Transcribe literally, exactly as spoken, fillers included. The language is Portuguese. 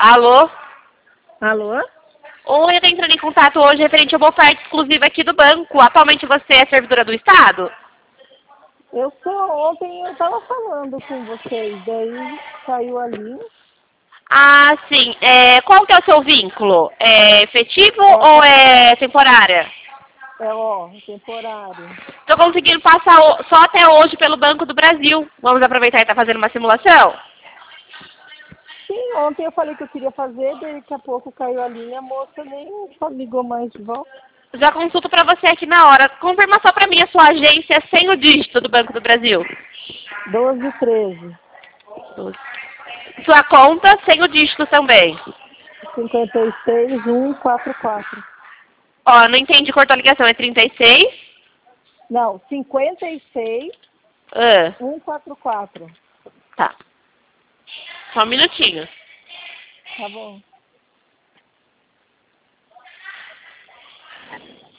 Alô? Alô? Oi, eu tô entrando em contato hoje referente a uma oferta exclusiva aqui do banco. Atualmente você é servidora do Estado? Eu sou, ontem eu estava falando com vocês, daí saiu ali. Ah, sim. É, qual que é o seu vínculo? É efetivo É, ou é temporária? é ó, temporário. Estou conseguindo passar o- só até hoje pelo Banco do Brasil. Vamos aproveitar e estar fazendo uma simulação? Sim, ontem eu falei que eu queria fazer, daí daqui a pouco caiu a linha, a moça nem só ligou mais de volta. Já consulto para você aqui na hora. Confirma só para mim a sua agência sem o dígito do Banco do Brasil. doze, treze, Sua conta sem o dígito também. cinquenta e seis, cento e quarenta e quatro. Ó, não entendi, cortou a ligação. É trinta e seis? Não, cinquenta e seis, Ah, cento e quarenta e quatro. tá. Só um minutinho. Tá bom.